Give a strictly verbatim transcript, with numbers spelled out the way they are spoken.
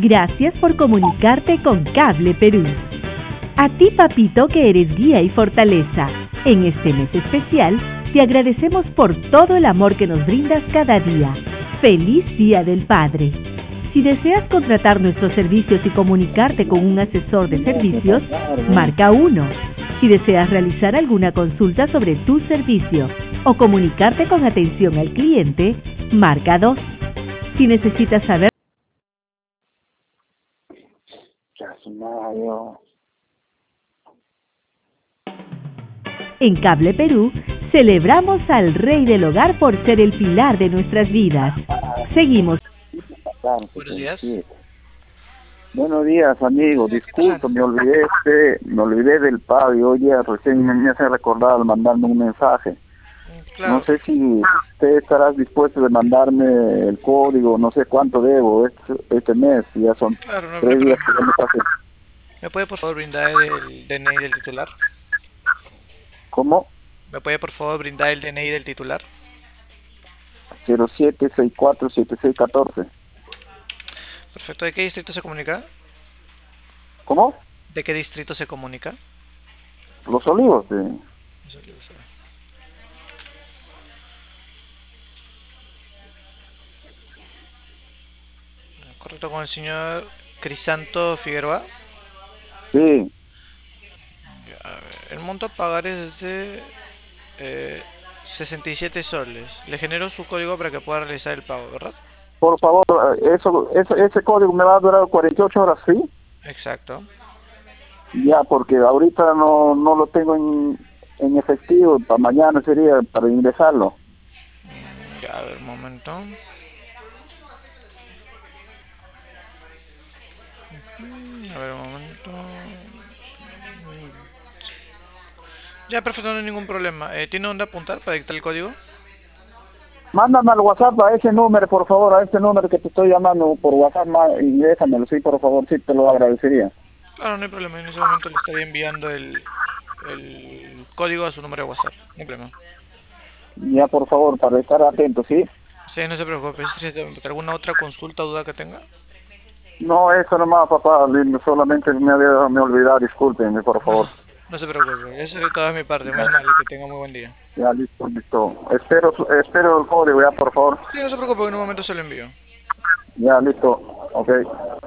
Gracias por comunicarte con Cable Perú. A ti, papito, que eres guía y fortaleza. En este mes especial, te agradecemos por todo el amor que nos brindas cada día. ¡Feliz Día del Padre! Si deseas contratar nuestros servicios y comunicarte con un asesor de servicios, marca uno. Si deseas realizar alguna consulta sobre tu servicio o comunicarte con atención al cliente, marca dos. Si necesitas saber... En Cable Perú, celebramos al Rey del Hogar por ser el pilar de nuestras vidas. Seguimos. Buenos días. Buenos días, amigo. Disculpa, me olvidé este, me olvidé del pago y hoy día recién me, me hace recordar al mandarme un mensaje. Claro. No sé si usted estará dispuesto de mandarme el código, no sé cuánto debo este, este mes, ya son Claro, no, tres no días que ya me pasé. ¿Me puede por favor brindar el D N I del titular? ¿Cómo? ¿Me puede por favor brindar el D N I del titular? cero siete seis cuatro siete seis uno cuatro. Perfecto. ¿De qué distrito se comunica? ¿Cómo? ¿De qué distrito se comunica? Los Olivos. De... Correcto, con el señor Crisanto Figueroa. Sí. A ver, el monto a pagar es de eh, sesenta y siete soles. Le genero su código para que pueda realizar el pago, ¿verdad? Por favor, eso, ese, ese código me va a durar cuarenta y ocho horas, ¿sí? Exacto. Ya, porque ahorita no, no lo tengo en, en efectivo, para mañana sería para ingresarlo. Ya, a ver, un momento. A ver, un momento. Ya, perfecto, no hay ningún problema. Eh, ¿Tiene dónde apuntar para dictar el código? Mándame al WhatsApp a ese número, por favor, a ese número que te estoy llamando por WhatsApp, y déjamelo, sí, por favor, sí, te lo agradecería. Claro, no hay problema. En ese momento le estaría enviando el, el código a su número de WhatsApp. No hay problema. Ya, por favor, para estar atento, ¿sí? Sí, no se preocupe. Si tiene alguna otra consulta o duda que tenga. No, eso nomás, papá, solamente me había me olvidado, discúlpenme, por favor. No, no se preocupe. Eso es todo de mi parte. Muy amable. Que tenga muy buen día. Ya, listo, listo. Espero, espero el código, ya, por favor. Sí, no se preocupe. En un momento se lo envío. Ya, listo, ok.